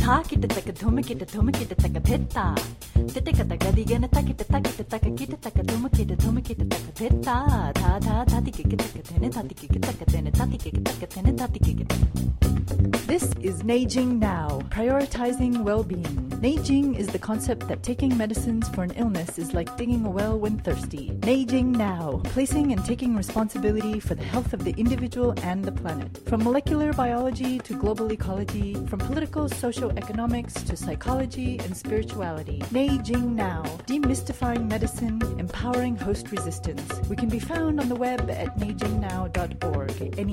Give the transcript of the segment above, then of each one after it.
Takita Tomakita Tomakita Takapeta. Titakata Gadigana Takita Takita Takakita Takatomakita Tomakita Takapeta. Tata Tatikikatene Tatikikatene Tatikikatene Tatikikatene. This is Neijing Now, prioritizing well-being. Neijing is the concept that taking medicines for an illness is like digging a well when thirsty. Neijing Now, placing and taking responsibility for the health of the individual and the planet. From molecular biology to global ecology, from political socio-economics to psychology and spirituality. Neijing Now, demystifying medicine, empowering host resistance. We can be found on the web at neijingnow.org,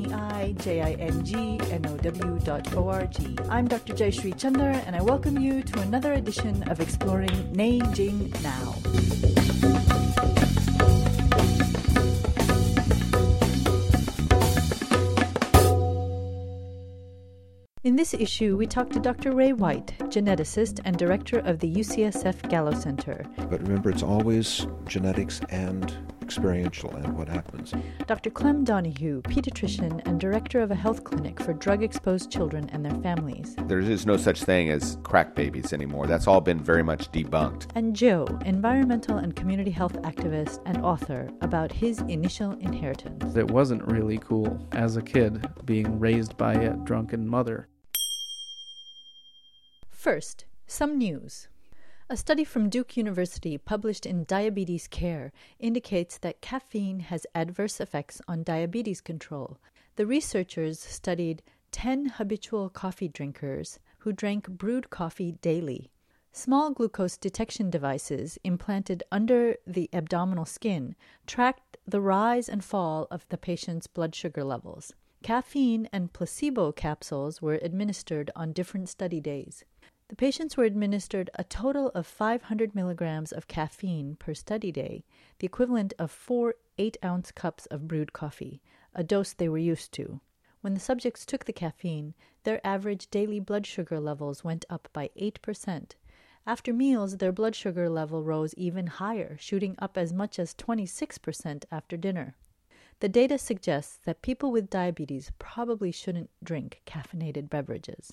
neijingnow.org. I'm Dr. Jayashree Chandler, and I welcome you to another edition of Exploring Neijing Now. In this issue, we talk to Dr. Ray White, geneticist and director of the UCSF Gallo Center. But remember, it's always genetics and experiential and what happens. Dr. Clem Donahue, pediatrician and director of a health clinic for drug-exposed children and their families. There is no such thing as crack babies anymore. That's all been very much debunked. And Joe, environmental and community health activist and author, about his initial inheritance. It wasn't really cool as a kid being raised by a drunken mother. First, some news. A study from Duke University published in Diabetes Care indicates that caffeine has adverse effects on diabetes control. The researchers studied 10 habitual coffee drinkers who drank brewed coffee daily. Small glucose detection devices implanted under the abdominal skin tracked the rise and fall of the patient's blood sugar levels. Caffeine and placebo capsules were administered on different study days. The patients were administered a total of 500 milligrams of caffeine per study day, the equivalent of 4 8-ounce cups of brewed coffee, a dose they were used to. When the subjects took the caffeine, their average daily blood sugar levels went up by 8%. After meals, their blood sugar level rose even higher, shooting up as much as 26% after dinner. The data suggests that people with diabetes probably shouldn't drink caffeinated beverages.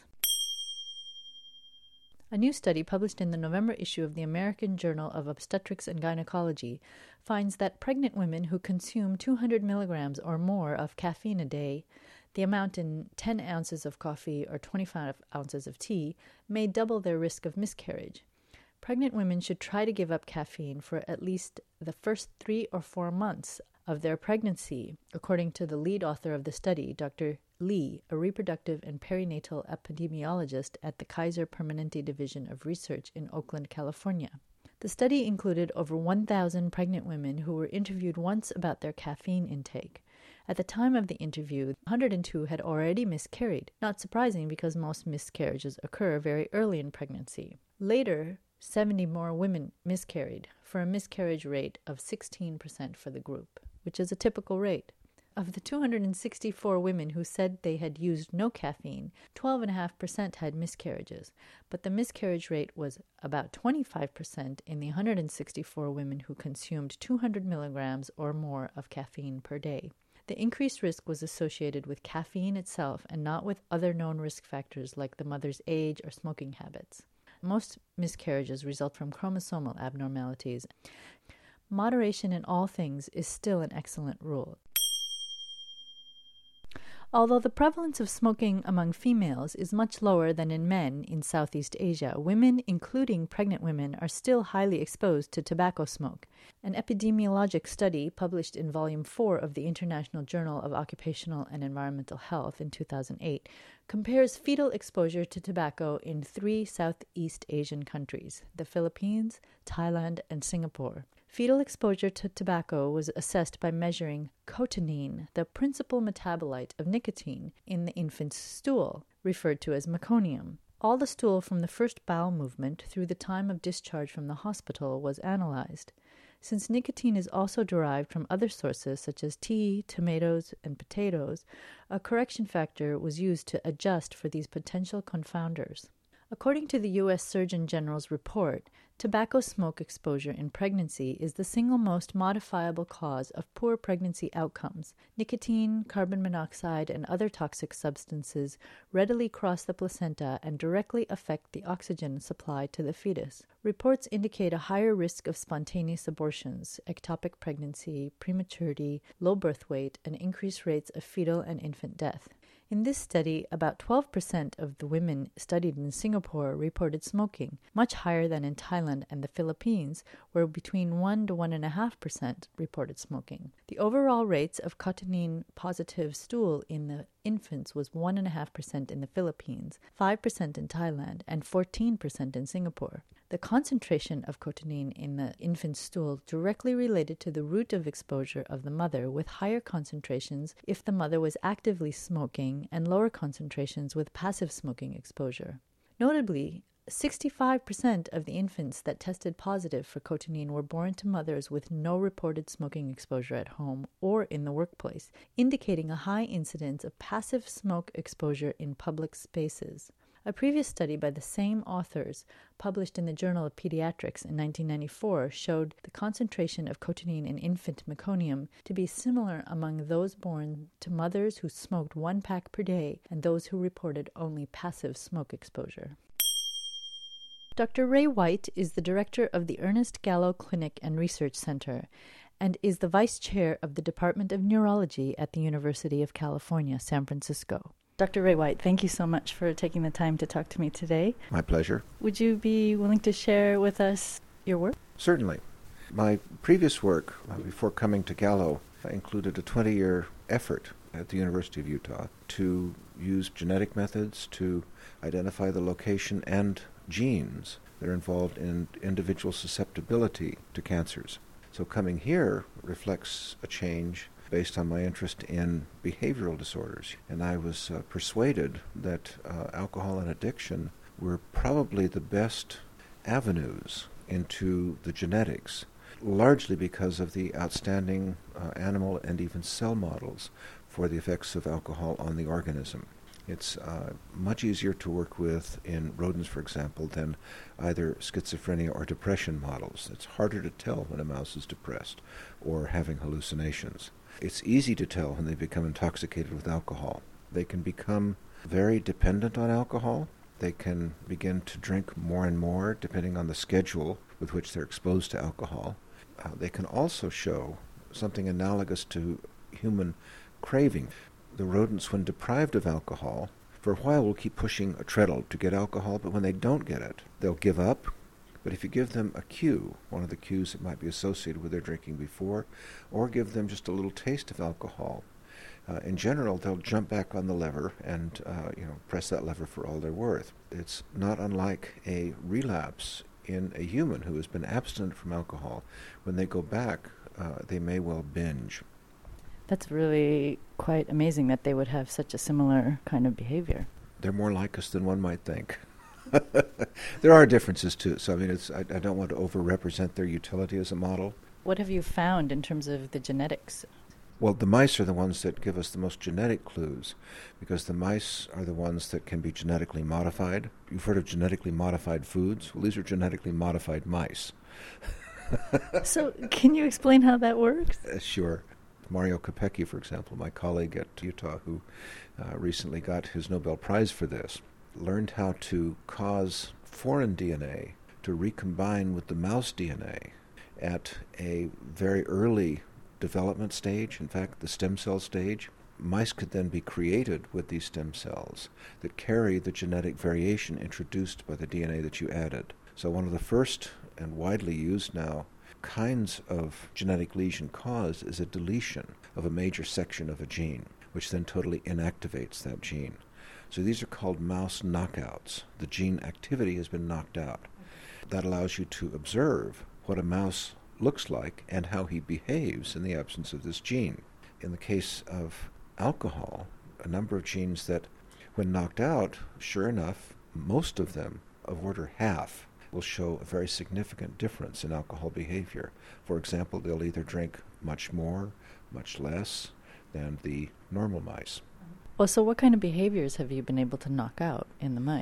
A new study published in the November issue of the American Journal of Obstetrics and Gynecology finds that pregnant women who consume 200 milligrams or more of caffeine a day, the amount in 10 ounces of coffee or 25 ounces of tea, may double their risk of miscarriage. Pregnant women should try to give up caffeine for at least the first 3 or 4 months of their pregnancy, according to the lead author of the study, Dr. Lee, a reproductive and perinatal epidemiologist at the Kaiser Permanente Division of Research in Oakland, California. The study included over 1,000 pregnant women who were interviewed once about their caffeine intake. At the time of the interview, 102 had already miscarried, not surprising because most miscarriages occur very early in pregnancy. Later, 70 more women miscarried, for a miscarriage rate of 16% for the group, which is a typical rate. Of the 264 women who said they had used no caffeine, 12.5% had miscarriages, but the miscarriage rate was about 25% in the 164 women who consumed 200 milligrams or more of caffeine per day. The increased risk was associated with caffeine itself and not with other known risk factors like the mother's age or smoking habits. Most miscarriages result from chromosomal abnormalities. Moderation in all things is still an excellent rule. Although the prevalence of smoking among females is much lower than in men in Southeast Asia, women, including pregnant women, are still highly exposed to tobacco smoke. An epidemiologic study published in Volume 4 of the International Journal of Occupational and Environmental Health in 2008 compares fetal exposure to tobacco in 3 Southeast Asian countries, the Philippines, Thailand, and Singapore. Fetal exposure to tobacco was assessed by measuring cotinine, the principal metabolite of nicotine, in the infant's stool, referred to as meconium. All the stool from the first bowel movement through the time of discharge from the hospital was analyzed. Since nicotine is also derived from other sources such as tea, tomatoes, and potatoes, a correction factor was used to adjust for these potential confounders. According to the U.S. Surgeon General's report, Tobacco smoke exposure in pregnancy is the single most modifiable cause of poor pregnancy outcomes. Nicotine, carbon monoxide, and other toxic substances readily cross the placenta and directly affect the oxygen supply to the fetus. Reports indicate a higher risk of spontaneous abortions, ectopic pregnancy, prematurity, low birth weight, and increased rates of fetal and infant death. In this study, about 12% of the women studied in Singapore reported smoking, much higher than in Thailand and the Philippines, where between 1 to 1.5% reported smoking. The overall rates of cotinine-positive stool in the infants was 1.5% in the Philippines, 5% in Thailand, and 14% in Singapore. The concentration of cotinine in the infant's stool directly related to the route of exposure of the mother, with higher concentrations if the mother was actively smoking and lower concentrations with passive smoking exposure. Notably, 65% of the infants that tested positive for cotinine were born to mothers with no reported smoking exposure at home or in the workplace, indicating a high incidence of passive smoke exposure in public spaces. A previous study by the same authors, published in the Journal of Pediatrics in 1994, showed the concentration of cotinine in infant meconium to be similar among those born to mothers who smoked 1 pack per day and those who reported only passive smoke exposure. Dr. Ray White is the director of the Ernest Gallo Clinic and Research Center and is the vice chair of the Department of Neurology at the University of California, San Francisco. Dr. Ray White, thank you so much for taking the time to talk to me today. My pleasure. Would you be willing to share with us your work? Certainly. My previous work, before coming to Gallo, included a 20-year effort at the University of Utah to use genetic methods to identify the location and genes that are involved in individual susceptibility to cancers. So coming here reflects a change based on my interest in behavioral disorders. And I was persuaded that alcohol and addiction were probably the best avenues into the genetics, largely because of the outstanding animal and even cell models for the effects of alcohol on the organism. It's much easier to work with in rodents, for example, than either schizophrenia or depression models. It's harder to tell when a mouse is depressed or having hallucinations. It's easy to tell when they become intoxicated with alcohol. They can become very dependent on alcohol. They can begin to drink more and more, depending on the schedule with which they're exposed to alcohol. They can also show something analogous to human craving. The rodents, when deprived of alcohol, for a while will keep pushing a treadle to get alcohol, but when they don't get it, they'll give up. But if you give them a cue, one of the cues that might be associated with their drinking before, or give them just a little taste of alcohol, in general, they'll jump back on the lever and press that lever for all they're worth. It's not unlike a relapse in a human who has been abstinent from alcohol. When they go back, they may well binge. That's really quite amazing that they would have such a similar kind of behavior. They're more like us than one might think. There are differences too, so I don't want to over-represent their utility as a model. What have you found in terms of the genetics? Well, the mice are the ones that give us the most genetic clues, because the mice are the ones that can be genetically modified. You've heard of genetically modified foods? Well, these are genetically modified mice. So can you explain how that works? Sure. Mario Capecchi, for example, my colleague at Utah, who recently got his Nobel Prize for this, learned how to cause foreign DNA to recombine with the mouse DNA at a very early development stage, in fact, the stem cell stage. Mice could then be created with these stem cells that carry the genetic variation introduced by the DNA that you added. So one of the first and widely used now kinds of genetic lesion caused is a deletion of a major section of a gene, which then totally inactivates that gene. So these are called mouse knockouts. The gene activity has been knocked out. That allows you to observe what a mouse looks like and how he behaves in the absence of this gene. In the case of alcohol, a number of genes that, when knocked out, sure enough, most of them, of order half, will show a very significant difference in alcohol behavior. For example, they'll either drink much more, much less than the normal mice. Well, so what kind of behaviors have you been able to knock out in the mice?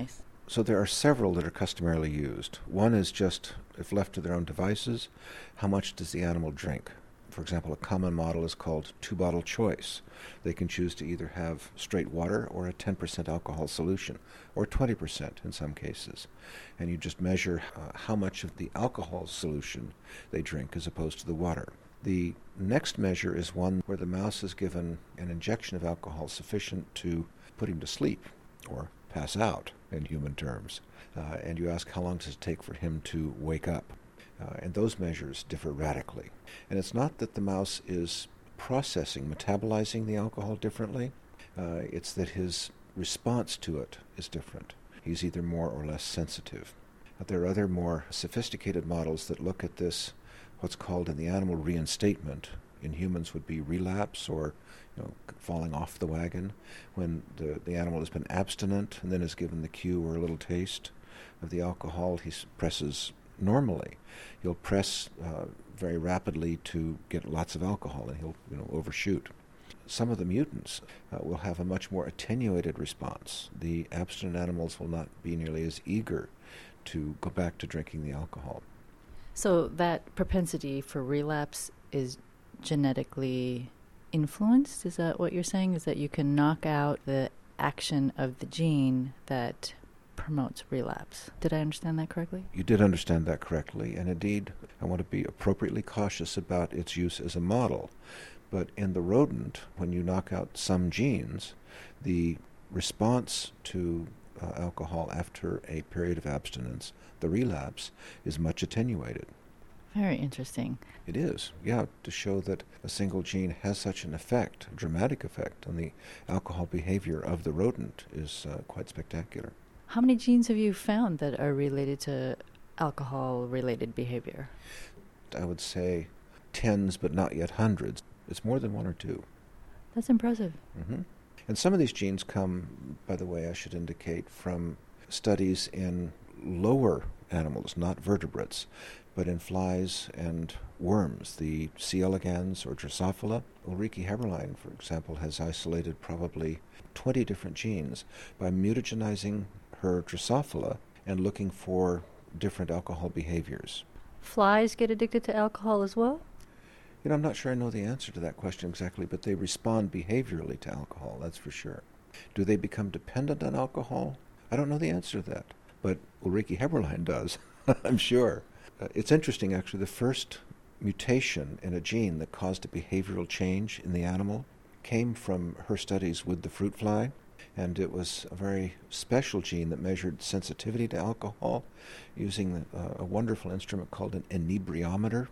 So there are several that are customarily used. One is just, if left to their own devices, how much does the animal drink? For example, a common model is called two-bottle choice. They can choose to either have straight water or a 10% alcohol solution, or 20% in some cases. And you just measure how much of the alcohol solution they drink as opposed to the water. The next measure is one where the mouse is given an injection of alcohol sufficient to put him to sleep, or pass out in human terms. And you ask how long does it take for him to wake up. And those measures differ radically. And it's not that the mouse is processing, metabolizing the alcohol differently. It's that his response to it is different. He's either more or less sensitive. There are other more sophisticated models that look at this, what's called in the animal reinstatement. In humans would be relapse, or falling off the wagon, when the animal has been abstinent and then is given the cue or a little taste of the alcohol. He presses normally. He'll press very rapidly to get lots of alcohol, and he'll overshoot. Some of the mutants will have a much more attenuated response. The abstinent animals will not be nearly as eager to go back to drinking the alcohol. So that propensity for relapse is genetically influenced? Is that what you're saying? Is that you can knock out the action of the gene that promotes relapse? Did I understand that correctly? You did understand that correctly, and indeed, I want to be appropriately cautious about its use as a model. But in the rodent, when you knock out some genes, the response to alcohol after a period of abstinence, the relapse, is much attenuated. Very interesting. It is, yeah, to show that a single gene has such an effect, a dramatic effect, on the alcohol behavior of the rodent is quite spectacular. How many genes have you found that are related to alcohol-related behavior? I would say tens, but not yet hundreds. It's more than one or two. That's impressive. Mm-hmm. And some of these genes come, by the way, I should indicate, from studies in lower animals, not vertebrates, but in flies and worms, the C. elegans or Drosophila. Ulrike Heberlein, for example, has isolated probably 20 different genes by mutagenizing her Drosophila and looking for different alcohol behaviors. Flies get addicted to alcohol as well? I'm not sure I know the answer to that question exactly, but they respond behaviorally to alcohol, that's for sure. Do they become dependent on alcohol? I don't know the answer to that, but Ulrike Heberlein does, I'm sure. It's interesting, actually, the first mutation in a gene that caused a behavioral change in the animal came from her studies with the fruit fly, and it was a very special gene that measured sensitivity to alcohol using a wonderful instrument called an inebriometer.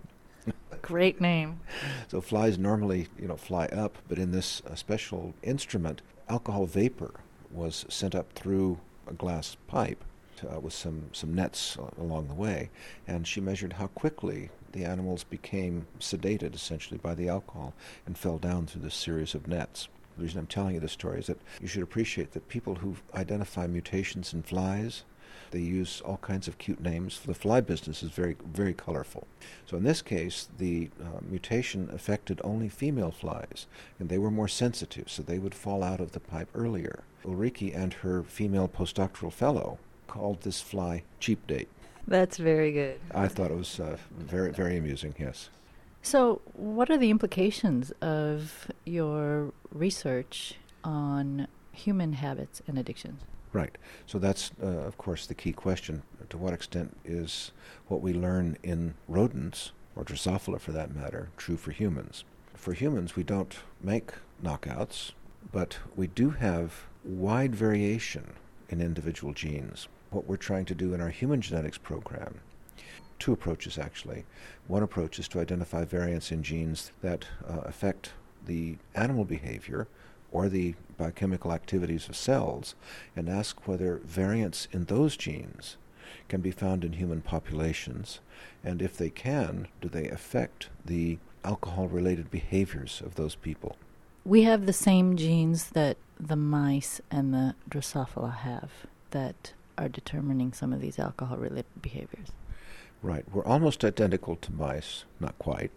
Great name. So flies normally, fly up, but in this special instrument, alcohol vapor was sent up through a glass pipe with some nets along the way, and she measured how quickly the animals became sedated, essentially, by the alcohol and fell down through this series of nets. The reason I'm telling you this story is that you should appreciate that people who identify mutations in flies, they use all kinds of cute names. The fly business is very, very colorful. So in this case, the mutation affected only female flies, and they were more sensitive, so they would fall out of the pipe earlier. Ulrike and her female postdoctoral fellow called this fly Cheap Date. That's very good. I thought it was very, very amusing, yes. So what are the implications of your research on human habits and addictions? Right. So that's, of course, the key question. To what extent is what we learn in rodents, or Drosophila for that matter, true for humans? For humans, we don't make knockouts, but we do have wide variation in individual genes. What we're trying to do in our human genetics program, two approaches actually. One approach is to identify variants in genes that affect the animal behavior or the biochemical activities of cells, and ask whether variants in those genes can be found in human populations, and if they can, do they affect the alcohol-related behaviors of those people? We have the same genes that the mice and the Drosophila have that are determining some of these alcohol-related behaviors. Right. We're almost identical to mice, not quite.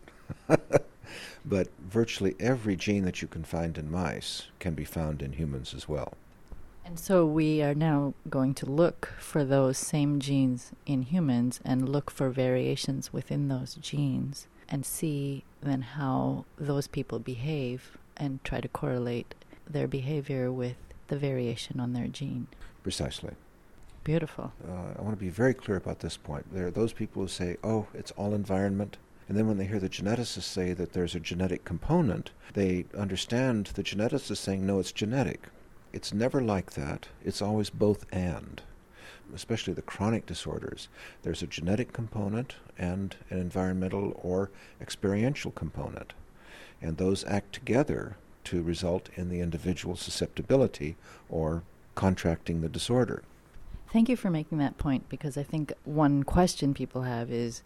But virtually every gene that you can find in mice can be found in humans as well. And so we are now going to look for those same genes in humans and look for variations within those genes and see then how those people behave and try to correlate their behavior with the variation on their gene. Precisely. Beautiful. I want to be very clear about this point. There are those people who say, oh, it's all environment. And then when they hear the geneticists say that there's a genetic component, they understand the geneticist saying, no, it's genetic. It's never like that. It's always both and. Especially the chronic disorders. There's a genetic component and an environmental or experiential component. And those act together to result in the individual susceptibility or contracting the disorder. Thank you for making that point, because I think one question people have is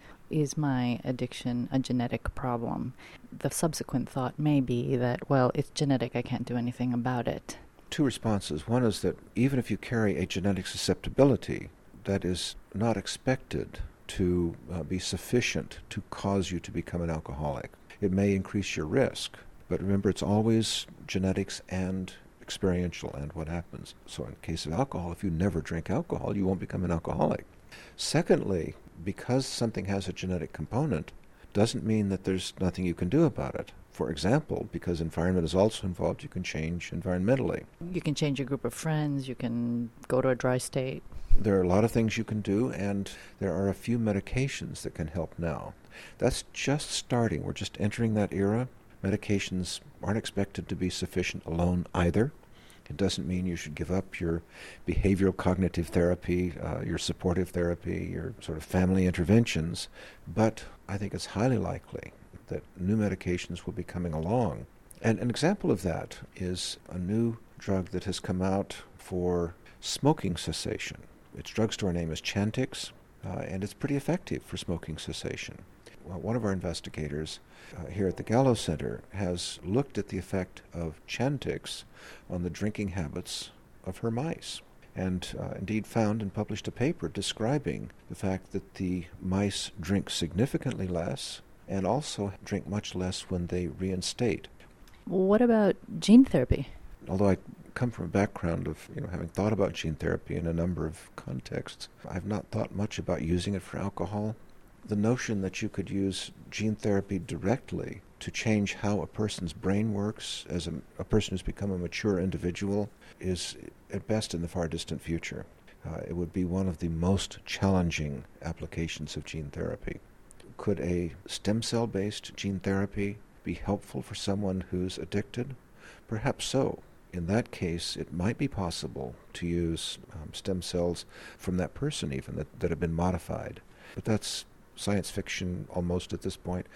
my addiction a genetic problem? The subsequent thought may be that, well, it's genetic, I can't do anything about it. Two responses. One is that even if you carry a genetic susceptibility, that is not expected to be sufficient to cause you to become an alcoholic. It may increase your risk, but remember, it's always genetics and experiential and what happens. So in the case of alcohol, if you never drink alcohol, you won't become an alcoholic. Secondly, because something has a genetic component, doesn't mean that there's nothing you can do about it. For example, because environment is also involved, you can change environmentally. You can change your group of friends, you can go to a dry state. There are a lot of things you can do, and there are a few medications that can help now. That's just starting. We're just entering that era. Medications aren't expected to be sufficient alone either. It doesn't mean you should give up your behavioral cognitive therapy, your supportive therapy, your sort of family interventions, but I think it's highly likely that new medications will be coming along. And an example of that is a new drug that has come out for smoking cessation. Its drugstore name is Chantix, and it's pretty effective for smoking cessation. Well, one of our investigators here at the Gallo Center has looked at the effect of Chantix on the drinking habits of her mice, and indeed found and published a paper describing the fact that the mice drink significantly less and also drink much less when they reinstate. What about gene therapy? Although I come from a background of having thought about gene therapy in a number of contexts, I've not thought much about using it for alcohol. The notion that you could use gene therapy directly to change how a person's brain works as a person who's become a mature individual is at best in the far distant future. It would be one of the most challenging applications of gene therapy. Could a stem cell-based gene therapy be helpful for someone who's addicted? Perhaps so. In that case, it might be possible to use stem cells from that person even that have been modified. But that's science fiction almost at this point.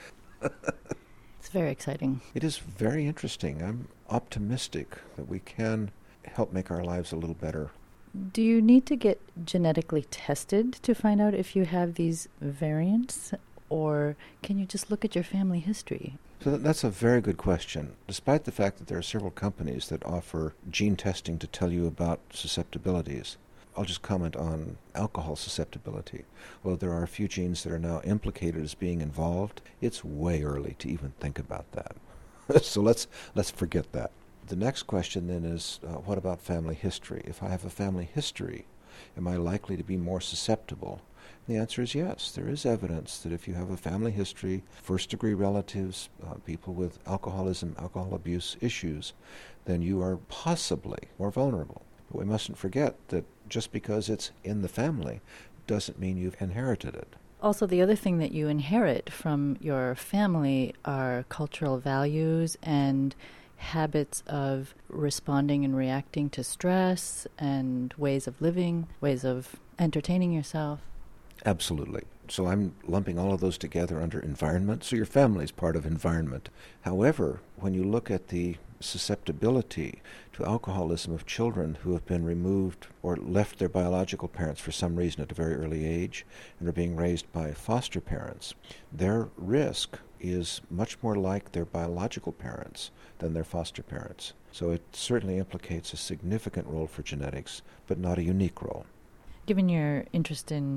It's very exciting. It is very interesting. I'm optimistic that we can help make our lives a little better. Do you need to get genetically tested to find out if you have these variants, or can you just look at your family history? So that's a very good question. Despite the fact that there are several companies that offer gene testing to tell you about susceptibilities, I'll just comment on alcohol susceptibility. Well, there are a few genes that are now implicated as being involved. It's way early to even think about that. So let's forget that. The next question then is, what about family history? If I have a family history, am I likely to be more susceptible? The answer is yes. There is evidence that if you have a family history, first-degree relatives, people with alcoholism, alcohol abuse issues, then you are possibly more vulnerable. But we mustn't forget that just because it's in the family doesn't mean you've inherited it. Also, the other thing that you inherit from your family are cultural values and habits of responding and reacting to stress and ways of living, ways of entertaining yourself. Absolutely. So I'm lumping all of those together under environment. So your family is part of environment. However, when you look at the susceptibility to alcoholism of children who have been removed or left their biological parents for some reason at a very early age and are being raised by foster parents, their risk is much more like their biological parents than their foster parents. So it certainly implicates a significant role for genetics, but not a unique role. Given your interest in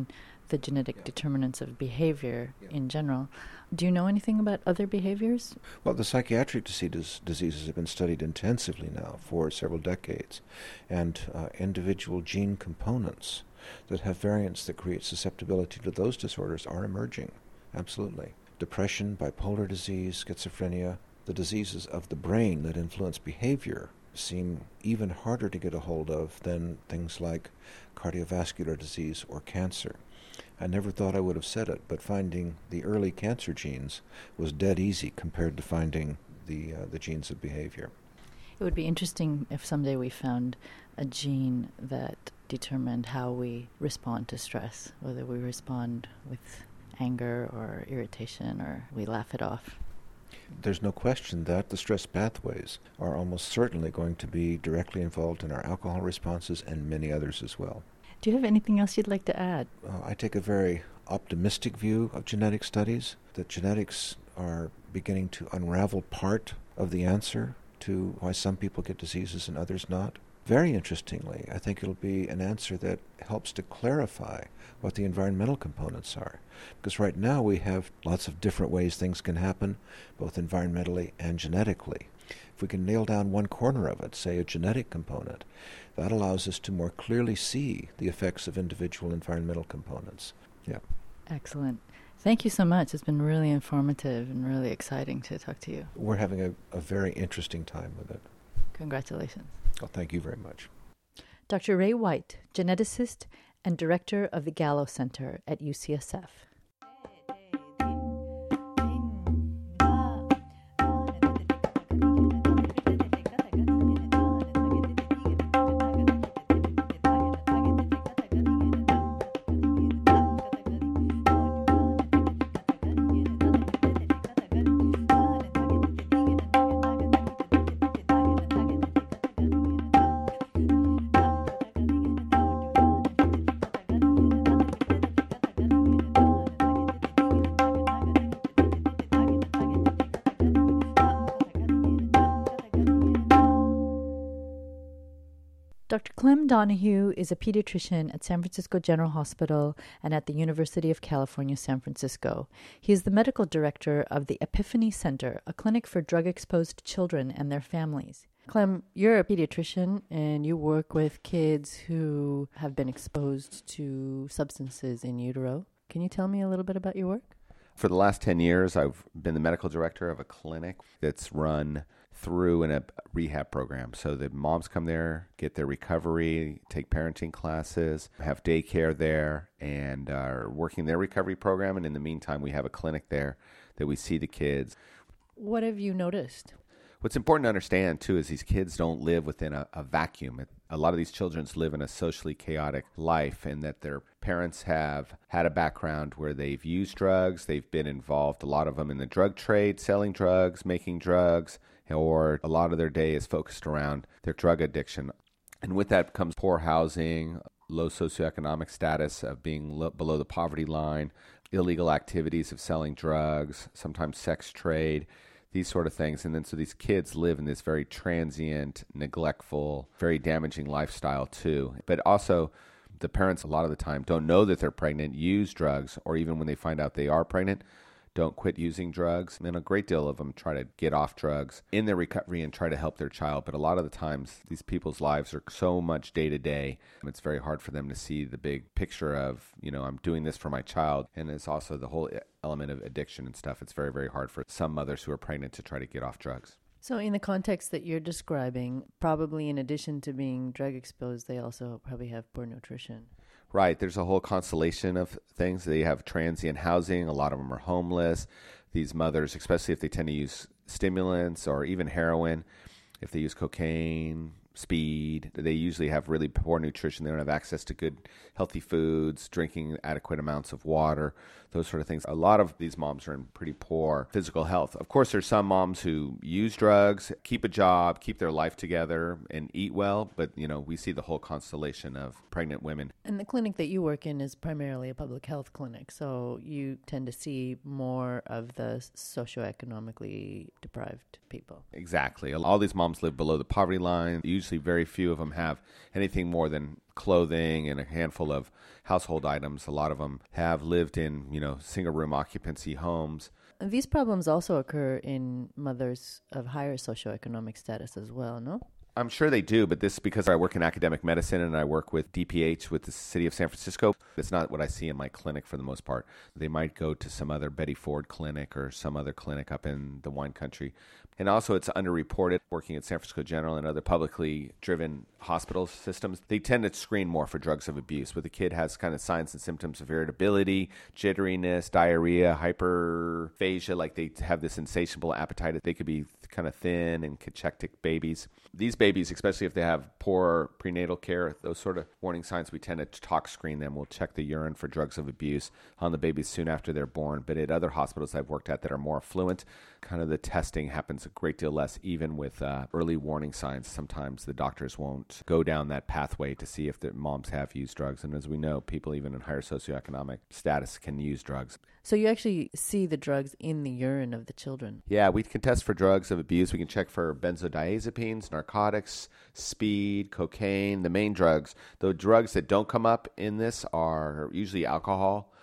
the genetic determinants of behavior in general. Do you know anything about other behaviors? Well, the psychiatric diseases have been studied intensively now for several decades, and individual gene components that have variants that create susceptibility to those disorders are emerging. Absolutely. Depression, bipolar disease, schizophrenia, the diseases of the brain that influence behavior seem even harder to get a hold of than things like cardiovascular disease or cancer. I never thought I would have said it, but finding the early cancer genes was dead easy compared to finding the genes of behavior. It would be interesting if someday we found a gene that determined how we respond to stress, whether we respond with anger or irritation or we laugh it off. There's no question that the stress pathways are almost certainly going to be directly involved in our alcohol responses and many others as well. Do you have anything else you'd like to add? I take a very optimistic view of genetic studies, that genetics are beginning to unravel part of the answer to why some people get diseases and others not. Very interestingly, I think it'll be an answer that helps to clarify what the environmental components are. Because right now we have lots of different ways things can happen, both environmentally and genetically. If we can nail down one corner of it, say a genetic component, that allows us to more clearly see the effects of individual environmental components. Yeah. Excellent. Thank you so much. It's been really informative and really exciting to talk to you. We're having a very interesting time with it. Congratulations. Well, thank you very much. Dr. Ray White, geneticist and director of the Gallo Center at UCSF. Dr. Clem Donahue is a pediatrician at San Francisco General Hospital and at the University of California, San Francisco. He is the medical director of the Epiphany Center, a clinic for drug-exposed children and their families. Clem, you're a pediatrician and you work with kids who have been exposed to substances in utero. Can you tell me a little bit about your work? For the last 10 years, I've been the medical director of a clinic that's run through a rehab program. So the moms come there, get their recovery, take parenting classes, have daycare there, and are working their recovery program. And in the meantime, we have a clinic there that we see the kids. What have you noticed? What's important to understand, too, is these kids don't live within a vacuum. A lot of these children live in a socially chaotic life, and that their parents have had a background where they've used drugs, they've been involved, a lot of them in the drug trade, selling drugs, making drugs, or a lot of their day is focused around their drug addiction. And with that comes poor housing, low socioeconomic status of being below the poverty line, illegal activities of selling drugs, sometimes sex trade, these sort of things. And then so these kids live in this very transient, neglectful, very damaging lifestyle too. But also the parents a lot of the time don't know that they're pregnant, use drugs, or even when they find out they are pregnant, don't quit using drugs. And a great deal of them try to get off drugs in their recovery and try to help their child. But a lot of the times, these people's lives are so much day to day, it's very hard for them to see the big picture of, I'm doing this for my child. And it's also the whole element of addiction and stuff. It's very, very hard for some mothers who are pregnant to try to get off drugs. So in the context that you're describing, probably in addition to being drug exposed, they also probably have poor nutrition. Right. There's a whole constellation of things. They have transient housing. A lot of them are homeless. These mothers, especially if they tend to use stimulants or even heroin, if they use cocaine, speed, they usually have really poor nutrition. They don't have access to good, healthy foods, drinking adequate amounts of water, those sort of things. A lot of these moms are in pretty poor physical health. Of course, there's some moms who use drugs, keep a job, keep their life together, and eat well. But, we see the whole constellation of pregnant women. And the clinic that you work in is primarily a public health clinic. So you tend to see more of the socioeconomically deprived people. Exactly. All these moms live below the poverty line. Usually usually very few of them have anything more than clothing and a handful of household items. A lot of them have lived in, single room occupancy homes. These problems also occur in mothers of higher socioeconomic status as well, no? I'm sure they do, but this is because I work in academic medicine and I work with DPH with the city of San Francisco. It's not what I see in my clinic for the most part. They might go to some other Betty Ford clinic or some other clinic up in the wine country. And also it's underreported working at San Francisco General and other publicly driven hospital systems. They tend to screen more for drugs of abuse, where the kid has kind of signs and symptoms of irritability, jitteriness, diarrhea, hyperphagia, like they have this insatiable appetite. They could be kind of thin and cachectic babies. These babies, especially if they have poor prenatal care, those sort of warning signs, we tend to tox screen them. We'll check the urine for drugs of abuse on the babies soon after they're born. But at other hospitals I've worked at that are more affluent, kind of the testing happens a great deal less, even with early warning signs. Sometimes the doctors won't go down that pathway to see if the moms have used drugs. And as we know, people even in higher socioeconomic status can use drugs. So you actually see the drugs in the urine of the children? Yeah, we can test for drugs of abuse. We can check for benzodiazepines, narcotics, speed, cocaine, the main drugs. The drugs that don't come up in this are usually alcohol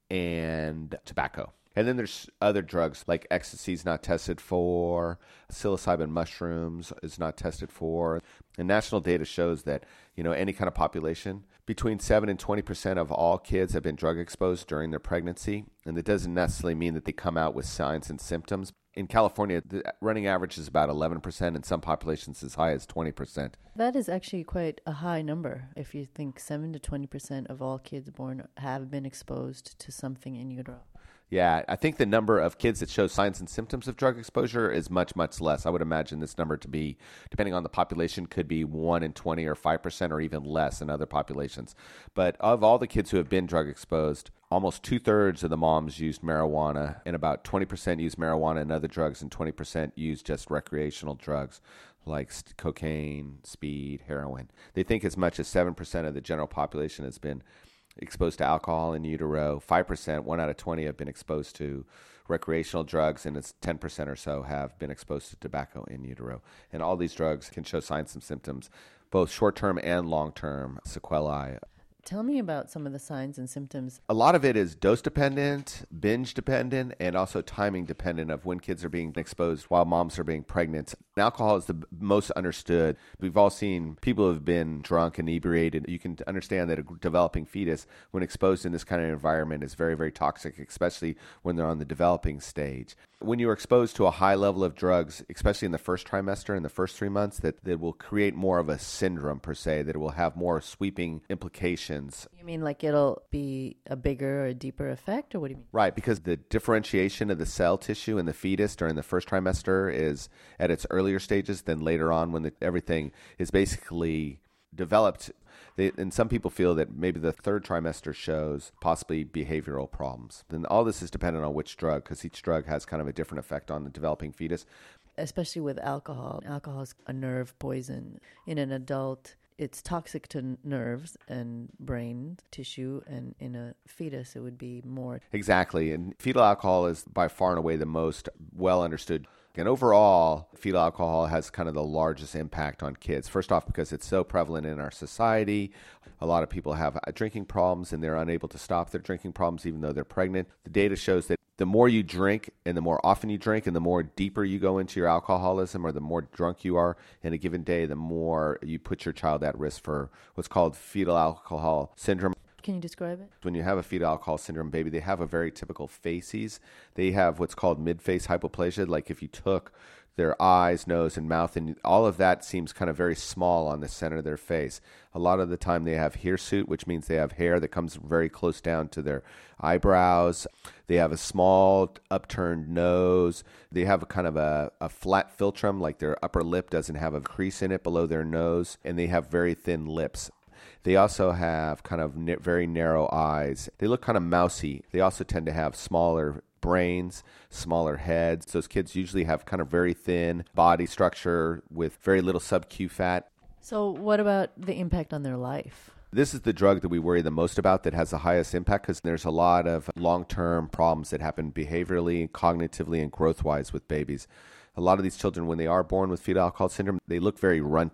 and tobacco. And then there's other drugs like ecstasy is not tested for, psilocybin mushrooms is not tested for. And national data shows that, any kind of population, between 7 and 20% of all kids have been drug exposed during their pregnancy. And that doesn't necessarily mean that they come out with signs and symptoms. In California, the running average is about 11%, and some populations as high as 20%. That is actually quite a high number. If you think 7 to 20% of all kids born have been exposed to something in utero. Yeah, I think the number of kids that show signs and symptoms of drug exposure is much, much less. I would imagine this number to be, depending on the population, could be 1 in 20 or 5% or even less in other populations. But of all the kids who have been drug exposed, almost 2/3 of the moms used marijuana, and about 20% used marijuana and other drugs, and 20% used just recreational drugs like cocaine, speed, heroin. They think as much as 7% of the general population has been exposed to alcohol in utero. 5%, 1 out of 20 have been exposed to recreational drugs, and it's 10% or so have been exposed to tobacco in utero. And all these drugs can show signs and symptoms, both short-term and long-term sequelae. Tell me about some of the signs and symptoms. A lot of it is dose-dependent, binge-dependent, and also timing-dependent of when kids are being exposed while moms are being pregnant. Alcohol is the most understood. We've all seen people who have been drunk, inebriated. You can understand that a developing fetus, when exposed in this kind of environment, is very, very toxic, especially when they're on the developing stage. When you're exposed to a high level of drugs, especially in the first trimester, in the first 3 months, that will create more of a syndrome per se, that it will have more sweeping implications. You mean like it'll be a bigger or a deeper effect, or what do you mean? Right, because the differentiation of the cell tissue in the fetus during the first trimester is at its earlier stages than later on when everything is basically developed. And some people feel that maybe the third trimester shows possibly behavioral problems. And all this is dependent on which drug, because each drug has kind of a different effect on the developing fetus. Especially with alcohol. Alcohol is a nerve poison. In an adult, it's toxic to nerves and brain tissue, and in a fetus, it would be more. Exactly. And fetal alcohol is by far and away the most well understood. And overall, fetal alcohol has kind of the largest impact on kids. First off, because it's so prevalent in our society. A lot of people have drinking problems and they're unable to stop their drinking problems even though they're pregnant. The data shows that the more you drink and the more often you drink and the more deeper you go into your alcoholism or the more drunk you are in a given day, the more you put your child at risk for what's called fetal alcohol syndrome. Can you describe it? When you have a fetal alcohol syndrome baby, they have a very typical facies. They have what's called mid-face hypoplasia, like if you took their eyes, nose, and mouth, and all of that seems kind of very small on the center of their face. A lot of the time they have hirsute, which means they have hair that comes very close down to their eyebrows. They have a small upturned nose. They have a kind of a flat philtrum, like their upper lip doesn't have a crease in it below their nose, and they have very thin lips. They also have kind of very narrow eyes. They look kind of mousy. They also tend to have smaller brains, smaller heads. Those kids usually have kind of very thin body structure with very little sub-Q fat. So what about the impact on their life? This is the drug that we worry the most about that has the highest impact because there's a lot of long-term problems that happen behaviorally, cognitively, and growth-wise with babies. A lot of these children, when they are born with fetal alcohol syndrome, they look very runty.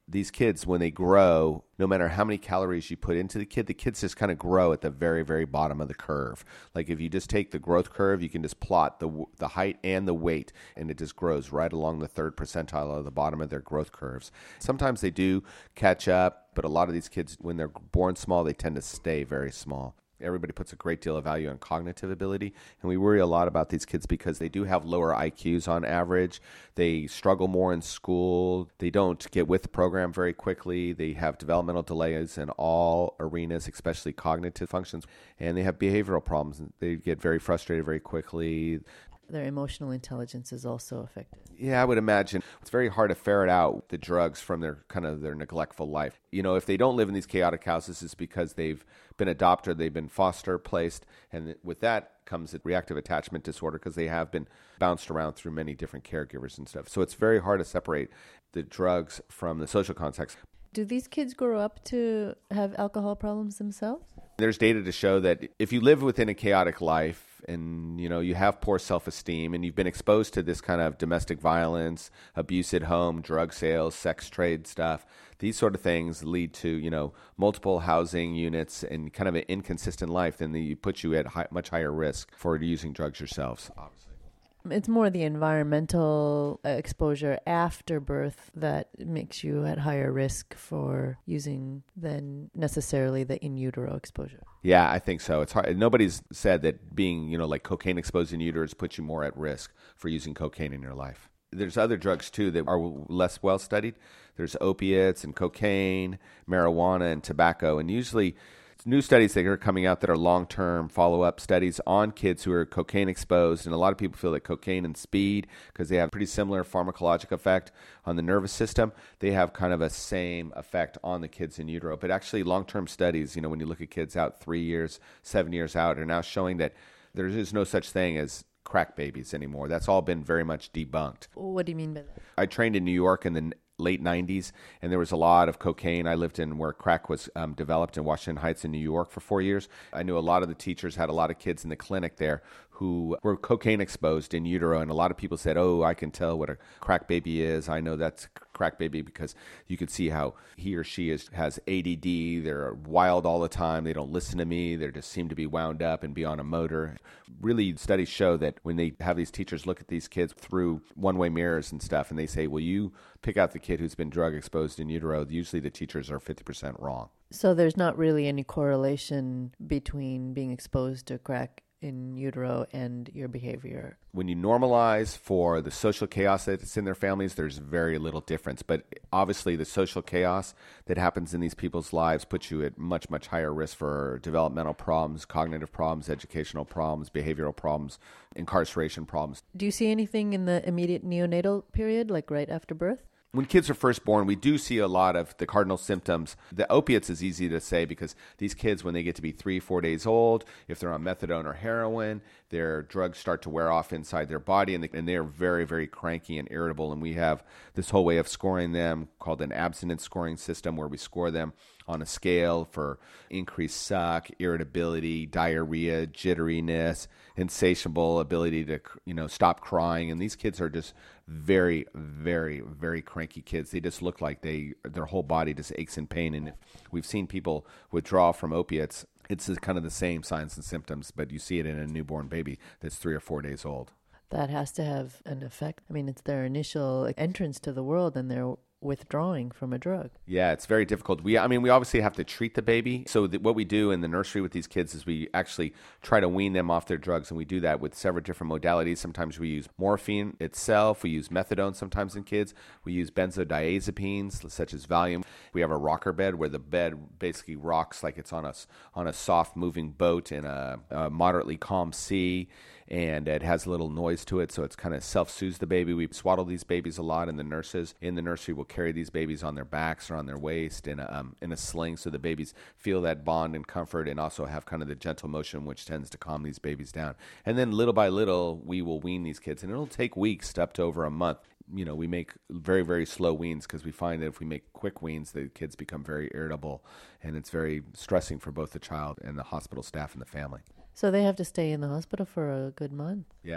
these kids, when they grow, no matter how many calories you put into the kids just kind of grow at the very, very bottom of the curve. Like if you just take the growth curve, you can just plot the height and the weight, and it just grows right along the third percentile of the bottom of their growth curves. Sometimes they do catch up, but a lot of these kids, when they're born small, they tend to stay very small. Everybody puts a great deal of value on cognitive ability, and we worry a lot about these kids because they do have lower IQs on average. They struggle more in school. They don't get with the program very quickly. They have developmental delays in all arenas, especially cognitive functions, and they have behavioral problems. They get very frustrated very quickly. Their emotional intelligence is also affected. Yeah, I would imagine. It's very hard to ferret out the drugs from their neglectful life. You know, if they don't live in these chaotic houses, it's because they've been adopted, they've been foster placed, and with that comes a reactive attachment disorder because they have been bounced around through many different caregivers and stuff. So it's very hard to separate the drugs from the social context. Do these kids grow up to have alcohol problems themselves? There's data to show that if you live within a chaotic life and, you know, you have poor self-esteem and you've been exposed to this kind of domestic violence, abuse at home, drug sales, sex trade stuff, these sort of things lead to, you know, multiple housing units and kind of an inconsistent life, then they put you at much higher risk for using drugs yourselves, obviously. It's more the environmental exposure after birth that makes you at higher risk for using than necessarily the in utero exposure. Yeah, I think so. It's hard. Nobody's said that being, you know, like cocaine exposed in uterus puts you more at risk for using cocaine in your life. There's other drugs too that are less well studied. There's opiates and cocaine, marijuana and tobacco, and usually new studies that are coming out that are long-term follow-up studies on kids who are cocaine exposed. And a lot of people feel that cocaine and speed, because they have pretty similar pharmacologic effect on the nervous system, they have kind of a same effect on the kids in utero. But actually long-term studies, you know, when you look at kids out 3 years, 7 years out, are now showing that there is no such thing as crack babies anymore. That's all been very much debunked. What do you mean by that? I trained in New York in the late 90s, and there was a lot of cocaine. I lived in where crack was developed in Washington Heights in New York for 4 years. I knew a lot of the teachers had a lot of kids in the clinic there who were cocaine exposed in utero, and a lot of people said, oh, I can tell what a crack baby is. I know that's crack baby because you could see how he or she has ADD. They're wild all the time. They don't listen to me. They just seem to be wound up and be on a motor. Really, studies show that when they have these teachers look at these kids through one-way mirrors and stuff, and they say, will you pick out the kid who's been drug exposed in utero, usually the teachers are 50% wrong. So there's not really any correlation between being exposed to crack in utero and your behavior. When you normalize for the social chaos that's in their families, there's very little difference. But obviously the social chaos that happens in these people's lives puts you at much, much higher risk for developmental problems, cognitive problems, educational problems, behavioral problems, incarceration problems. Do you see anything in the immediate neonatal period, like right after birth? When kids are first born, we do see a lot of the cardinal symptoms. The opiates is easy to say because these kids, when they get to be 3-4 days old, if they're on methadone or heroin, their drugs start to wear off inside their body, and they are very, very cranky and irritable. And we have this whole way of scoring them called an abstinence scoring system, where we score them on a scale for increased suck, irritability, diarrhea, jitteriness, insatiable ability to, stop crying. And these kids are just very, very, very cranky kids. They just look like their whole body just aches in pain. And if we've seen people withdraw from opiates, it's kind of the same signs and symptoms, but you see it in a newborn baby that's 3 or 4 days old. That has to have an effect. I mean, it's their initial entrance to the world, and they're withdrawing from a drug. Yeah, it's very difficult. We obviously have to treat the baby. So what we do in the nursery with these kids is we actually try to wean them off their drugs, and we do that with several different modalities. Sometimes we use morphine itself. We use methadone sometimes in kids. We use benzodiazepines, such as Valium. We have a rocker bed where the bed basically rocks like it's on a soft moving boat in a moderately calm sea. And it has a little noise to it, so it's kind of self-soothes the baby. We swaddle these babies a lot, and the nurses in the nursery will carry these babies on their backs or on their waist in a sling, so the babies feel that bond and comfort, and also have kind of the gentle motion, which tends to calm these babies down. And then little by little, we will wean these kids, and it'll take weeks to up to over a month. We make very, very slow weans because we find that if we make quick weans, the kids become very irritable, and it's very stressing for both the child and the hospital staff and the family. So they have to stay in the hospital for a good month? Yeah.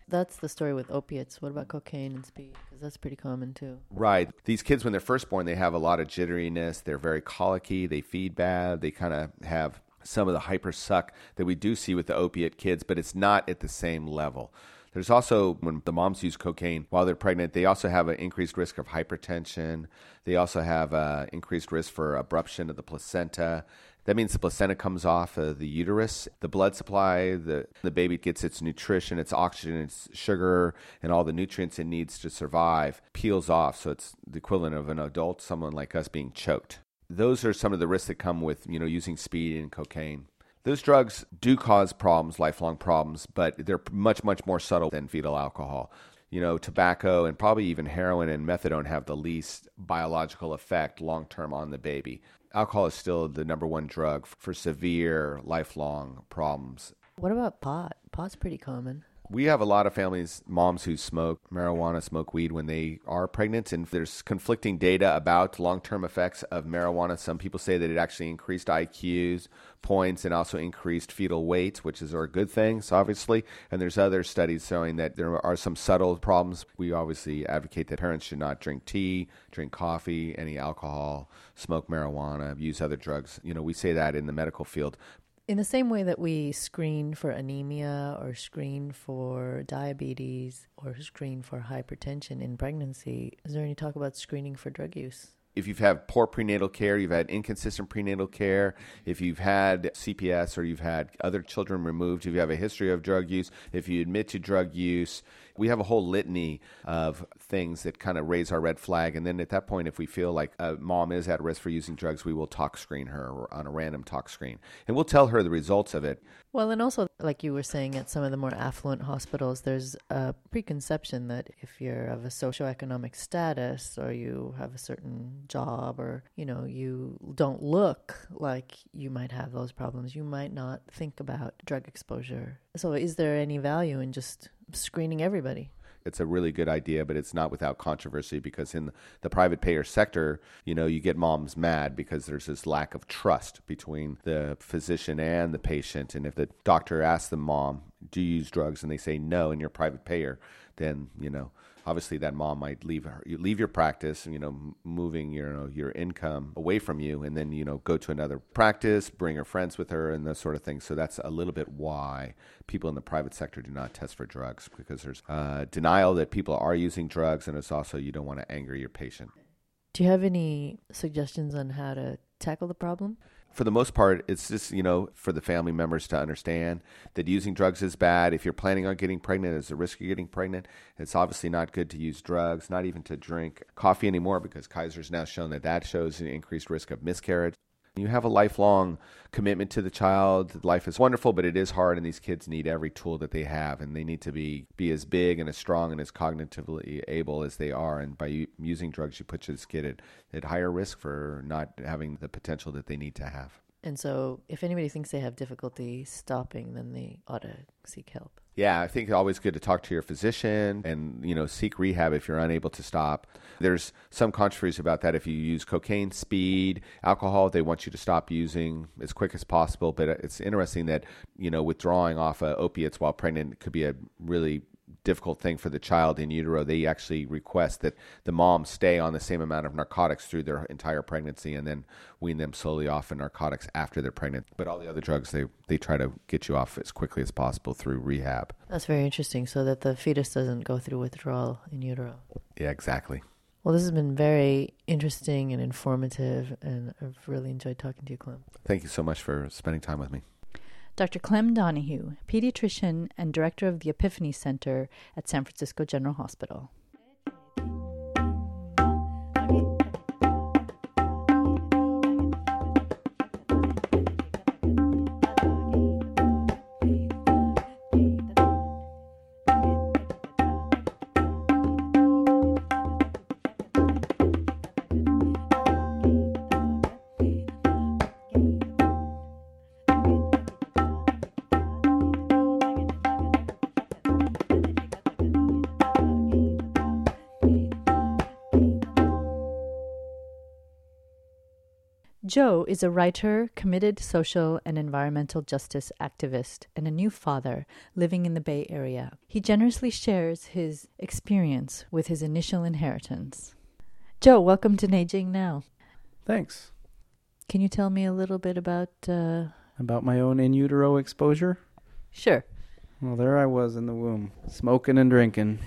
That's the story with opiates. What about cocaine and speed? Because that's pretty common too. Right. These kids, when they're first born, they have a lot of jitteriness. They're very colicky. They feed bad. They kind of have some of the hyper suck that we do see with the opiate kids, but it's not at the same level. There's also, when the moms use cocaine while they're pregnant, they also have an increased risk of hypertension. They also have an increased risk for abruption of the placenta. That means the placenta comes off of the uterus. The blood supply, the baby gets its nutrition, its oxygen, its sugar, and all the nutrients it needs to survive peels off. So it's the equivalent of an adult, someone like us, being choked. Those are some of the risks that come with, using speed and cocaine. Those drugs do cause problems, lifelong problems, but they're much, much more subtle than fetal alcohol. Tobacco and probably even heroin and methadone have the least biological effect long-term on the baby. Alcohol is still the number one drug for severe, lifelong problems. What about pot? Pot's pretty common. We have a lot of families, moms who smoke marijuana, smoke weed when they are pregnant, and there's conflicting data about long-term effects of marijuana. Some people say that it actually increased IQs, points, and also increased fetal weight, which are good things, obviously. And there's other studies showing that there are some subtle problems. We obviously advocate that parents should not drink tea, drink coffee, any alcohol, smoke marijuana, use other drugs. We say that in the medical field. In the same way that we screen for anemia or screen for diabetes or screen for hypertension in pregnancy, is there any talk about screening for drug use? If you've had poor prenatal care, you've had inconsistent prenatal care, if you've had CPS or you've had other children removed, if you have a history of drug use, if you admit to drug use, we have a whole litany of things that kind of raise our red flag. And then at that point, if we feel like a mom is at risk for using drugs, we will talk screen her on a random talk screen. And we'll tell her the results of it. Well, and also, like you were saying, at some of the more affluent hospitals, there's a preconception that if you're of a socioeconomic status or you have a certain job or, you don't look like you might have those problems, you might not think about drug exposure. So is there any value in just screening everybody? It's a really good idea, but it's not without controversy because in the private payer sector, you get moms mad because there's this lack of trust between the physician and the patient. And if the doctor asks the mom, do you use drugs? And they say no, and you're a private payer, then, obviously that mom might leave your practice, moving your income away from you, and then go to another practice, bring her friends with her, and those sort of things. So that's a little bit why people in the private sector do not test for drugs, because there's denial that people are using drugs, and it's also you don't want to anger your patient. Do you have any suggestions on how to tackle the problem? For the most part, it's just, for the family members to understand that using drugs is bad. If you're planning on getting pregnant, there's a risk of getting pregnant. It's obviously not good to use drugs, not even to drink coffee anymore, because Kaiser's now shown that shows an increased risk of miscarriage. You have a lifelong commitment to the child. Life is wonderful, but it is hard, and these kids need every tool that they have, and they need to be as big and as strong and as cognitively able as they are. And by using drugs, you put this kid at higher risk for not having the potential that they need to have. And so if anybody thinks they have difficulty stopping, then they ought to seek help. Yeah, I think it's always good to talk to your physician and, seek rehab if you're unable to stop. There's some controversy about that. If you use cocaine, speed, alcohol, they want you to stop using as quick as possible. But it's interesting that, withdrawing off opiates while pregnant could be a really difficult thing for the child in utero. They actually request that the mom stay on the same amount of narcotics through their entire pregnancy and then wean them slowly off of narcotics after they're pregnant. But all the other drugs, they try to get you off as quickly as possible through rehab. That's very interesting, so that the fetus doesn't go through withdrawal in utero. Yeah, exactly. Well, this has been very interesting and informative, and I've really enjoyed talking to you, Clem. Thank you so much for spending time with me. Dr. Clem Donahue, pediatrician and director of the Epiphany Center at San Francisco General Hospital. Joe is a writer, committed social and environmental justice activist, and a new father living in the Bay Area. He generously shares his experience with his initial inheritance. Joe, welcome to Neijing Now. Thanks. Can you tell me a little bit about... About my own in utero exposure? Sure. Well, there I was in the womb, smoking and drinking.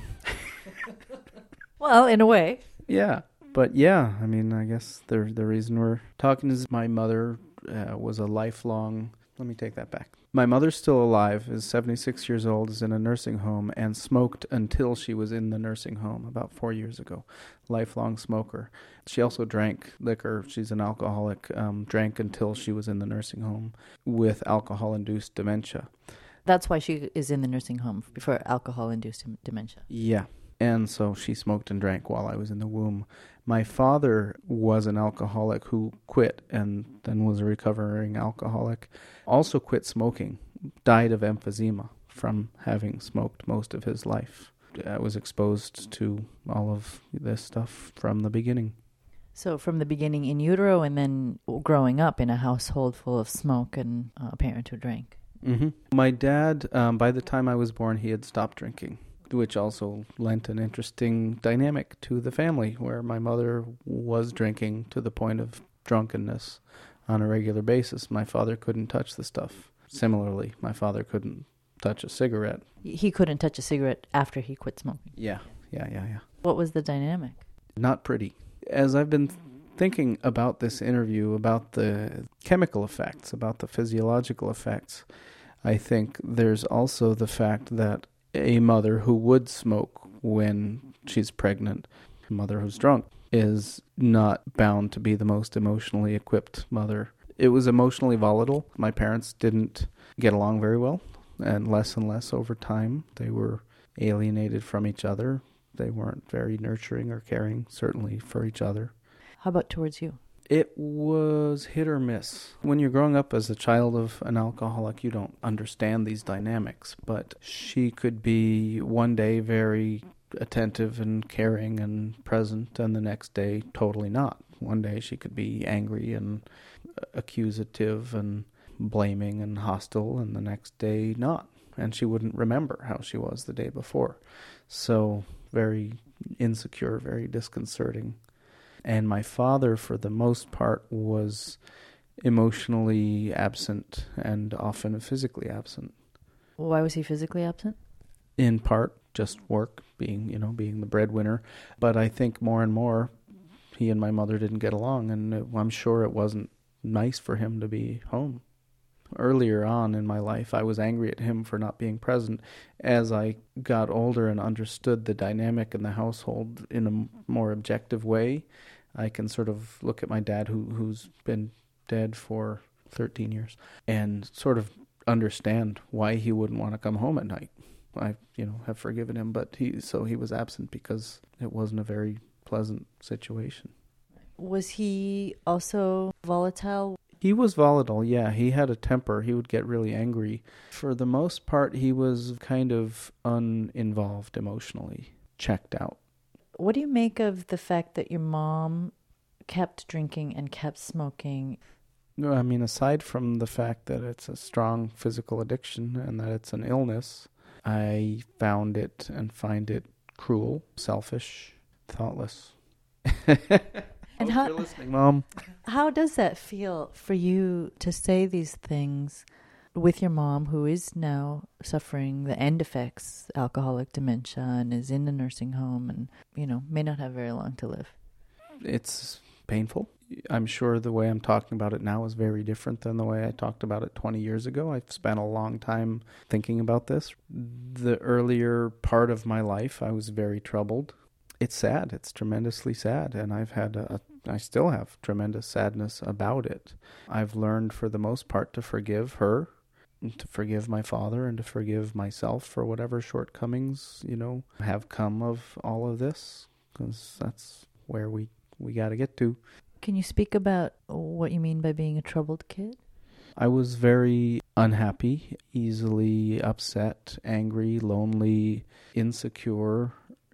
Well, in a way. Yeah. But yeah, I mean, I guess the reason we're talking is my mother was a lifelong... Let me take that back. My mother's still alive, is 76 years old, is in a nursing home, and smoked until she was in the nursing home about 4 years ago. Lifelong smoker. She also drank liquor. She's an alcoholic. Drank until she was in the nursing home with alcohol-induced dementia. That's why she is in the nursing home, for alcohol-induced dementia. Yeah. And so she smoked and drank while I was in the womb. My father was an alcoholic who quit and then was a recovering alcoholic. Also quit smoking, died of emphysema from having smoked most of his life. I was exposed to all of this stuff from the beginning. So from the beginning in utero and then growing up in a household full of smoke and a parent who drank. Mm-hmm. My dad, by the time I was born, he had stopped drinking, which also lent an interesting dynamic to the family, where my mother was drinking to the point of drunkenness on a regular basis. My father couldn't touch the stuff. Similarly, my father couldn't touch a cigarette. He couldn't touch a cigarette after he quit smoking. Yeah. What was the dynamic? Not pretty. As I've been thinking about this interview, about the chemical effects, about the physiological effects, I think there's also the fact that a mother who would smoke when she's pregnant, a mother who's drunk, is not bound to be the most emotionally equipped mother. It was emotionally volatile. My parents didn't get along very well, and less over time. They were alienated from each other. They weren't very nurturing or caring, certainly, for each other. How about towards you? It was hit or miss. When you're growing up as a child of an alcoholic, you don't understand these dynamics. But she could be one day very attentive and caring and present, and the next day totally not. One day she could be angry and accusative and blaming and hostile, and the next day not. And she wouldn't remember how she was the day before. So very insecure, very disconcerting. And my father, for the most part, was emotionally absent and often physically absent. Why was he physically absent? In part, just work, being the breadwinner. But I think more and more, he and my mother didn't get along, and I'm sure it wasn't nice for him to be home. Earlier on in my life, I was angry at him for not being present. As I got older and understood the dynamic in the household in a more objective way, I can sort of look at my dad, who's been dead for 13 years, and sort of understand why he wouldn't want to come home at night. I, have forgiven him, but he was absent because it wasn't a very pleasant situation. Was he also volatile? He was volatile, yeah. He had a temper. He would get really angry. For the most part, he was kind of uninvolved emotionally, checked out. What do you make of the fact that your mom kept drinking and kept smoking? No, I mean, aside from the fact that it's a strong physical addiction and that it's an illness, I found it and find it cruel, selfish, thoughtless. And you're listening, Mom. How does that feel for you to say these things with your mom, who is now suffering the end effects, alcoholic dementia, and is in the nursing home and, may not have very long to live? It's painful. I'm sure the way I'm talking about it now is very different than the way I talked about it 20 years ago. I've spent a long time thinking about this. The earlier part of my life, I was very troubled. It's sad. It's tremendously sad. And I still have tremendous sadness about it. I've learned for the most part to forgive her, to forgive my father, and to forgive myself for whatever shortcomings, have come of all of this, because that's where we got to get to. Can you speak about what you mean by being a troubled kid? I was very unhappy, easily upset, angry, lonely, insecure,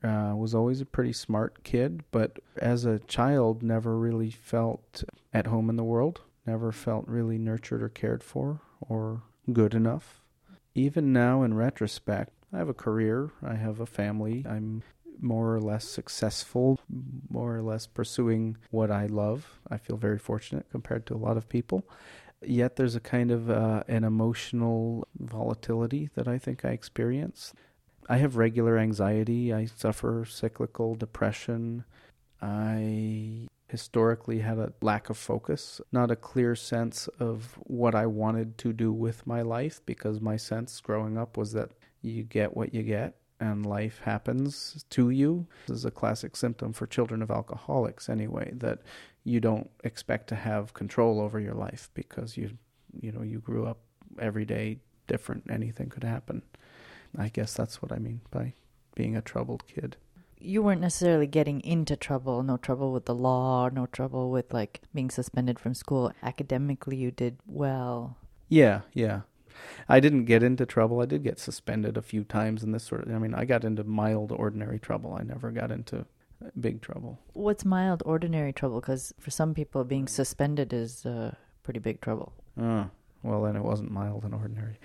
Was always a pretty smart kid, but as a child never really felt at home in the world, never felt really nurtured or cared for or good enough. Even now in retrospect, I have a career, I have a family, I'm more or less successful, more or less pursuing what I love. I feel very fortunate compared to a lot of people. Yet there's a kind of an emotional volatility that I think I experience. I have regular anxiety. I suffer cyclical depression. I historically had a lack of focus, not a clear sense of what I wanted to do with my life, because my sense growing up was that you get what you get and life happens to you. This is a classic symptom for children of alcoholics anyway, that you don't expect to have control over your life because you grew up every day different. Anything could happen. I guess that's what I mean by being a troubled kid. You weren't necessarily getting into trouble, no trouble with the law, no trouble with like being suspended from school. Academically, you did well. Yeah. I didn't get into trouble. I did get suspended a few times and I got into mild, ordinary trouble. I never got into big trouble. What's mild, ordinary trouble? Because for some people, being suspended is pretty big trouble. Well, then it wasn't mild and ordinary.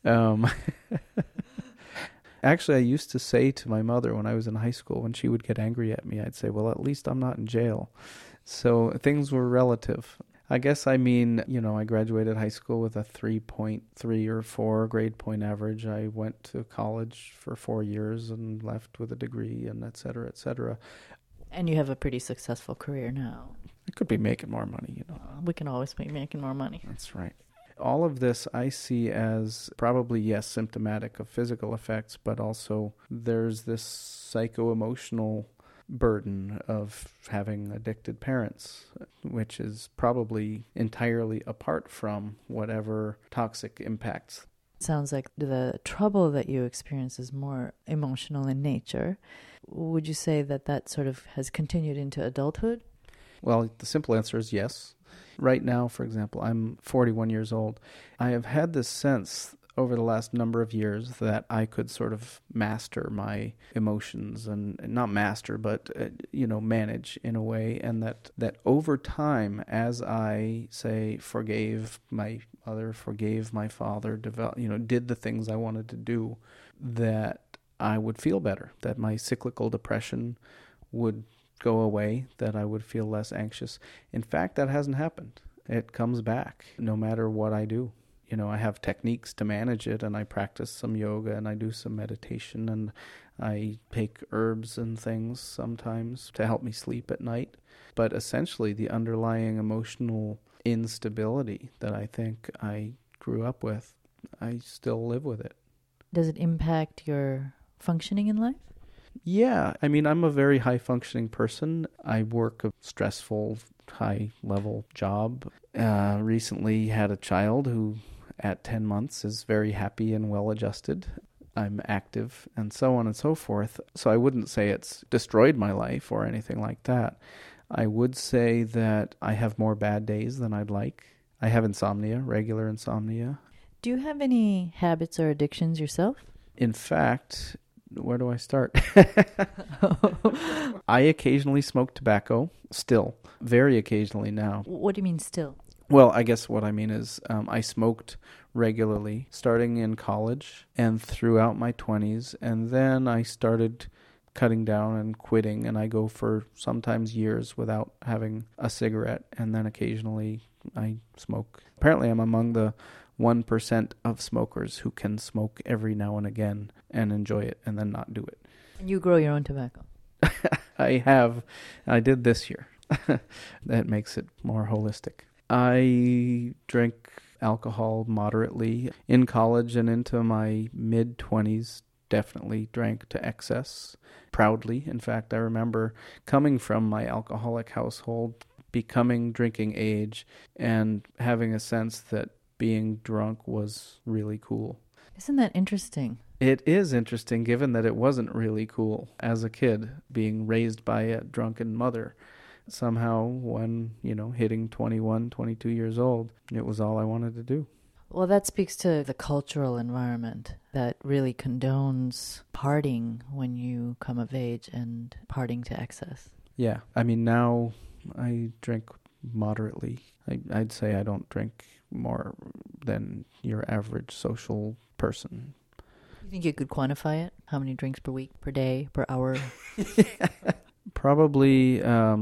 Actually, I used to say to my mother when I was in high school, when she would get angry at me, I'd say, well, at least I'm not in jail. So things were relative. I guess I graduated high school with a 3.3 or 4 grade point average. I went to college for 4 years and left with a degree and et cetera, et cetera. And you have a pretty successful career now. I could be making more money, We can always be making more money. That's right. All of this I see as probably, yes, symptomatic of physical effects, but also there's this psycho-emotional burden of having addicted parents, which is probably entirely apart from whatever toxic impacts. Sounds like the trouble that you experience is more emotional in nature. Would you say that sort of has continued into adulthood? Well, the simple answer is yes. Right now, for example, I'm 41 years old. I have had this sense over the last number of years that I could sort of master my emotions, and not master, but manage in a way, and that over time, as I say forgave my mother, forgave my father, did the things I wanted to do, that I would feel better, that my cyclical depression would go away, that I would feel less anxious. In fact, that hasn't happened. It comes back no matter what I do. I have techniques to manage it, and I practice some yoga, and I do some meditation, and I take herbs and things sometimes to help me sleep at night. But essentially, the underlying emotional instability that I think I grew up with, I still live with it. Does it impact your functioning in life? Yeah, I'm a very high-functioning person. I work a stressful, high-level job. Recently had a child who, at 10 months, is very happy and well-adjusted. I'm active, and so on and so forth. So I wouldn't say it's destroyed my life or anything like that. I would say that I have more bad days than I'd like. I have insomnia, regular insomnia. Do you have any habits or addictions yourself? In fact, where do I start? I occasionally smoke tobacco, still, very occasionally now. What do you mean still? Well, I guess what I mean is I smoked regularly starting in college and throughout my 20s, and then I started cutting down and quitting, and I go for sometimes years without having a cigarette, and then occasionally I smoke. Apparently I'm among the 1% of smokers who can smoke every now and again and enjoy it and then not do it. And you grow your own tobacco? I did this year. That makes it more holistic. I drink alcohol moderately. In college and into my mid-20s, definitely drank to excess, proudly. In fact, I remember coming from my alcoholic household, becoming drinking age, and having a sense that being drunk was really cool. Isn't that interesting? It is interesting, given that it wasn't really cool as a kid, being raised by a drunken mother. Somehow, when, hitting 21, 22 years old, it was all I wanted to do. Well, that speaks to the cultural environment that really condones partying when you come of age and partying to excess. Yeah, I mean, now I drink moderately. I'd say I don't drink more than your average social person. You think you could quantify it? How many drinks per week, per day, per hour? Probably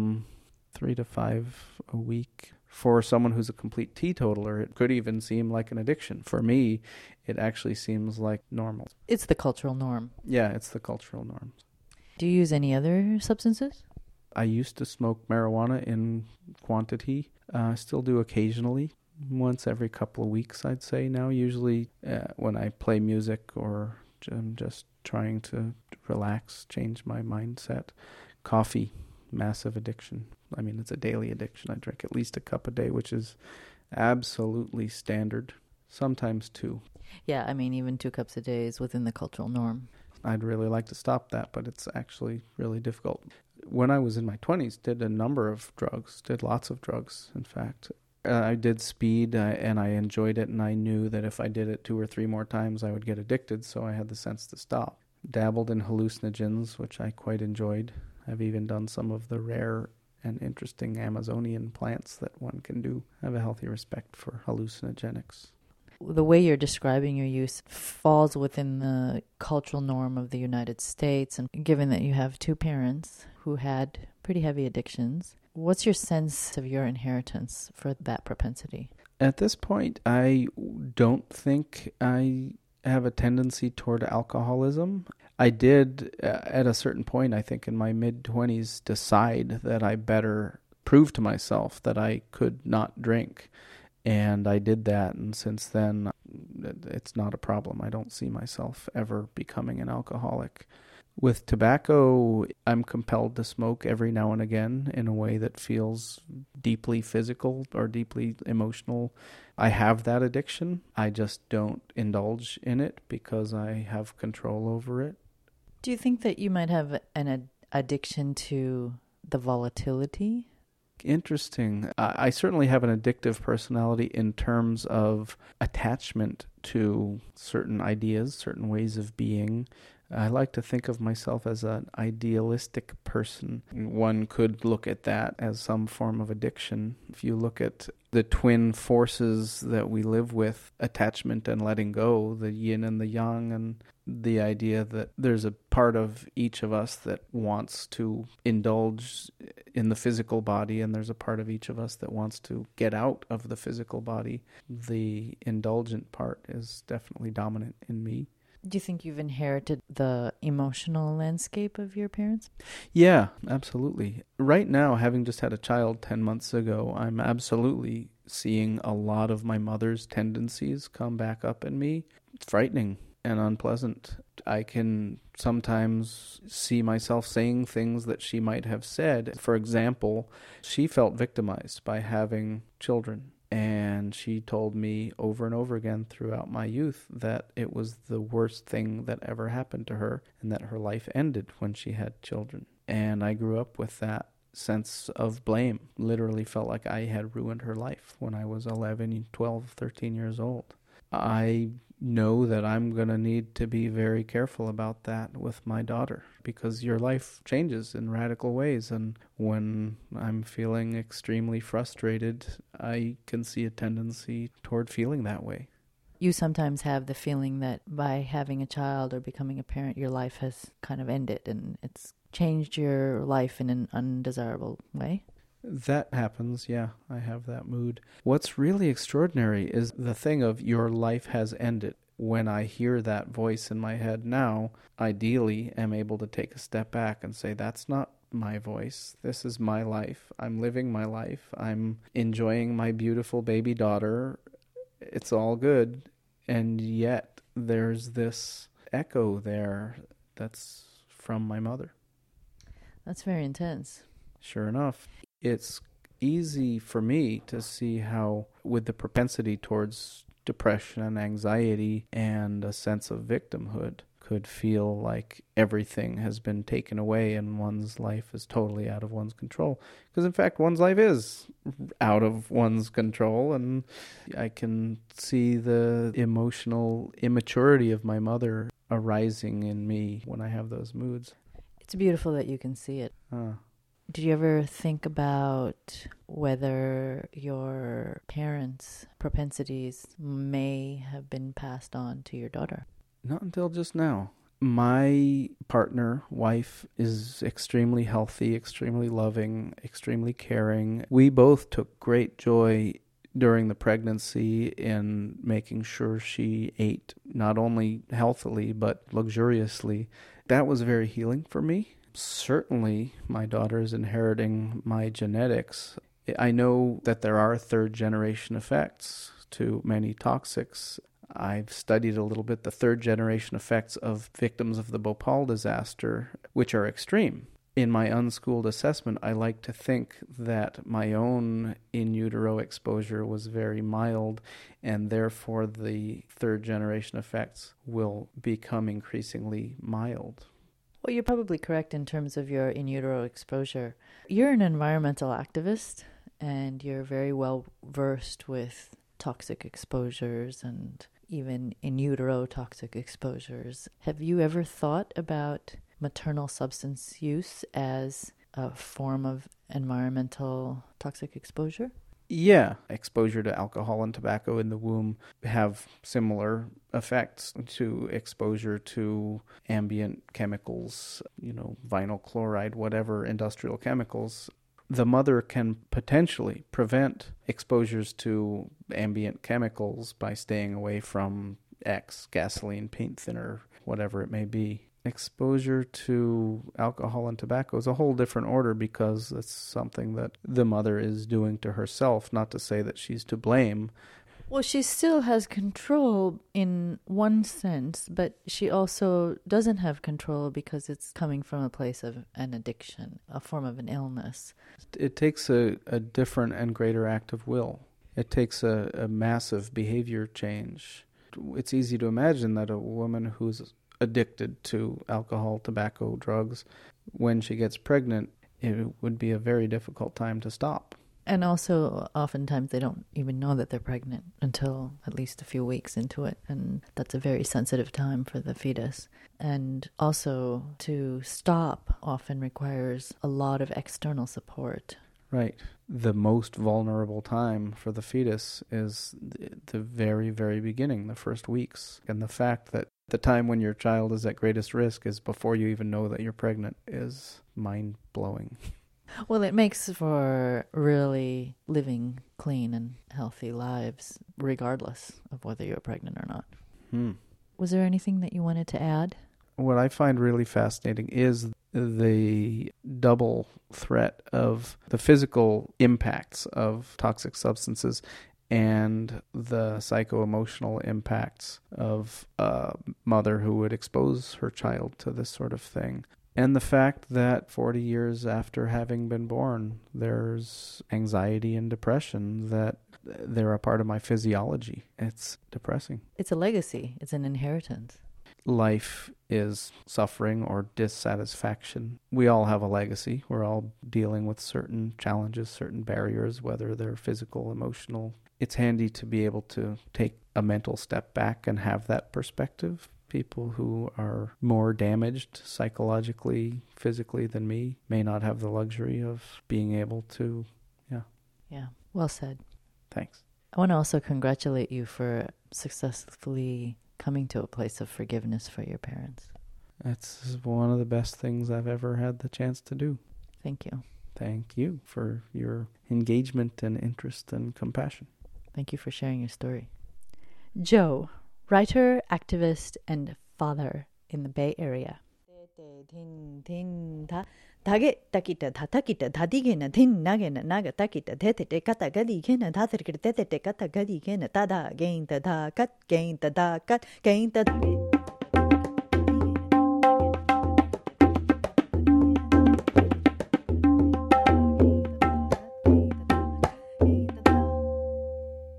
3 to 5 a week. For someone who's a complete teetotaler, it could even seem like an addiction. For me, it actually seems like normal. It's the cultural norm. Yeah, it's the cultural norms. Do you use any other substances? I used to smoke marijuana in quantity. I still do occasionally, once every couple of weeks, I'd say now. Usually when I play music or I'm just trying to relax, change my mindset. Coffee, massive addiction. I mean, it's a daily addiction. I drink at least a cup a day, which is absolutely standard. Sometimes 2. Yeah, I mean, even 2 cups a day is within the cultural norm. I'd really like to stop that, but it's actually really difficult. When I was in my 20s, did a number of drugs, did lots of drugs, in fact. I did speed, and I enjoyed it, and I knew that if I did it 2 or 3 more times, I would get addicted, so I had the sense to stop. Dabbled in hallucinogens, which I quite enjoyed. I've even done some of the rare and interesting Amazonian plants that one can do. I have a healthy respect for hallucinogenics. The way you're describing your use falls within the cultural norm of the United States, and given that you have 2 parents who had pretty heavy addictions, what's your sense of your inheritance for that propensity? At this point, I don't think I have a tendency toward alcoholism. I did, at a certain point, I think in my mid-20s, decide that I better prove to myself that I could not drink. And I did that, and since then, it's not a problem. I don't see myself ever becoming an alcoholic. With tobacco, I'm compelled to smoke every now and again in a way that feels deeply physical or deeply emotional. I have that addiction. I just don't indulge in it because I have control over it. Do you think that you might have an addiction to the volatility? Interesting. I certainly have an addictive personality in terms of attachment to certain ideas, certain ways of being. I like to think of myself as an idealistic person. One could look at that as some form of addiction. If you look at the twin forces that we live with, attachment and letting go, the yin and the yang, and the idea that there's a part of each of us that wants to indulge in the physical body, and there's a part of each of us that wants to get out of the physical body. The indulgent part is definitely dominant in me. Do you think you've inherited the emotional landscape of your parents? Yeah, absolutely. Right now, having just had a child 10 months ago, I'm absolutely seeing a lot of my mother's tendencies come back up in me. It's frightening and unpleasant. I can sometimes see myself saying things that she might have said. For example, she felt victimized by having children. And she told me over and over again throughout my youth that it was the worst thing that ever happened to her and that her life ended when she had children. And I grew up with that sense of blame. Literally felt like I had ruined her life when I was 11, 12, 13 years old. I know that I'm going to need to be very careful about that with my daughter because your life changes in radical ways. And when I'm feeling extremely frustrated, I can see a tendency toward feeling that way. You sometimes have the feeling that by having a child or becoming a parent, your life has kind of ended and it's changed your life in an undesirable way. That happens, yeah. I have that mood. What's really extraordinary is the thing of your life has ended. When I hear that voice in my head now, ideally am able to take a step back and say, that's not my voice. This is my life. I'm living my life. I'm enjoying my beautiful baby daughter. It's all good. And yet there's this echo there that's from my mother. That's very intense. Sure enough. It's easy for me to see how, with the propensity towards depression and anxiety and a sense of victimhood, could feel like everything has been taken away and one's life is totally out of one's control. Because in fact, one's life is out of one's control, and I can see the emotional immaturity of my mother arising in me when I have those moods. It's beautiful that you can see it. Did you ever think about whether your parents' propensities may have been passed on to your daughter? Not until just now. My partner, wife, is extremely healthy, extremely loving, extremely caring. We both took great joy during the pregnancy in making sure she ate not only healthily but luxuriously. That was very healing for me. Certainly, my daughter is inheriting my genetics. I know that there are third-generation effects to many toxics. I've studied a little bit the third-generation effects of victims of the Bhopal disaster, which are extreme. In my unschooled assessment, I like to think that my own in utero exposure was very mild, and therefore the third-generation effects will become increasingly mild. Well, you're probably correct in terms of your in utero exposure. You're an environmental activist, and you're very well versed with toxic exposures and even in utero toxic exposures. Have you ever thought about maternal substance use as a form of environmental toxic exposure? Yeah, exposure to alcohol and tobacco in the womb have similar effects to exposure to ambient chemicals, vinyl chloride, whatever industrial chemicals. The mother can potentially prevent exposures to ambient chemicals by staying away from X, gasoline, paint thinner, whatever it may be. Exposure to alcohol and tobacco is a whole different order because it's something that the mother is doing to herself, not to say that she's to blame. Well, she still has control in one sense, but she also doesn't have control because it's coming from a place of an addiction, a form of an illness. It takes a different and greater act of will. It takes a massive behavior change. It's easy to imagine that a woman who's addicted to alcohol, tobacco, drugs, when she gets pregnant, it would be a very difficult time to stop. And also, oftentimes they don't even know that they're pregnant until at least a few weeks into it. And that's a very sensitive time for the fetus. And also, to stop often requires a lot of external support. Right. The most vulnerable time for the fetus is the very, very beginning, the first weeks. And the fact that the time when your child is at greatest risk is before you even know that you're pregnant is mind-blowing. Well, it makes for really living clean and healthy lives, regardless of whether you're pregnant or not. Was there anything that you wanted to add? What I find really fascinating is the double threat of the physical impacts of toxic substances and the psycho-emotional impacts of a mother who would expose her child to this sort of thing. And the fact that 40 years after having been born, there's anxiety and depression that they're a part of my physiology. It's depressing. It's a legacy. It's an inheritance. Life is suffering or dissatisfaction. We all have a legacy. We're all dealing with certain challenges, certain barriers, whether they're physical, emotional. It's handy to be able to take a mental step back and have that perspective. People who are more damaged psychologically, physically than me may not have the luxury of being able to, Yeah, well said. Thanks. I want to also congratulate you for successfully coming to a place of forgiveness for your parents. That's one of the best things I've ever had the chance to do. Thank you. Thank you for your engagement and interest and compassion. Thank you for sharing your story. Joe, writer, activist, and father in the Bay Area.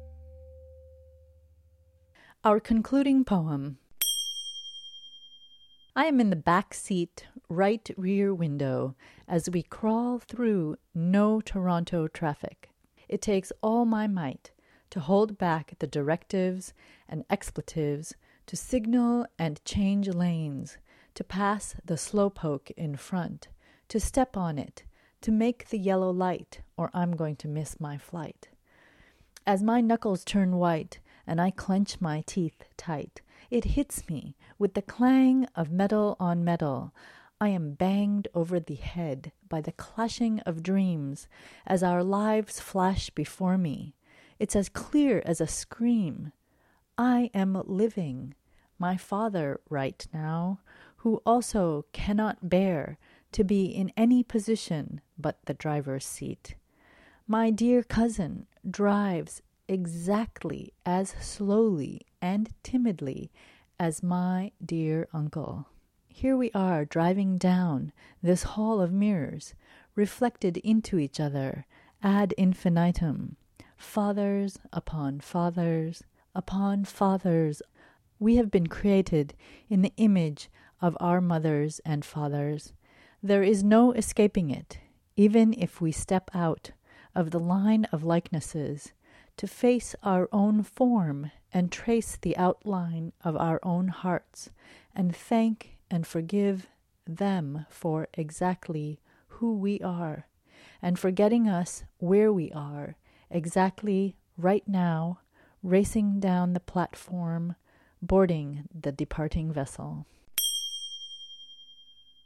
Our concluding poem. I am in the back seat, right rear window, as we crawl through no Toronto traffic. It takes all my might to hold back the directives and expletives, to signal and change lanes, to pass the slowpoke in front, to step on it, to make the yellow light, or I'm going to miss my flight. As my knuckles turn white and I clench my teeth tight, it hits me with the clang of metal on metal. I am banged over the head by the clashing of dreams as our lives flash before me. It's as clear as a scream. I am living, my father right now, who also cannot bear to be in any position but the driver's seat. My dear cousin drives exactly as slowly and timidly as my dear uncle. Here we are driving down this hall of mirrors, reflected into each other ad infinitum, fathers upon fathers upon fathers. We have been created in the image of our mothers and fathers. There is no escaping it, even if we step out of the line of likenesses to face our own form and trace the outline of our own hearts and thank and forgive them for exactly who we are and for getting us where we are exactly right now, racing down the platform, boarding the departing vessel.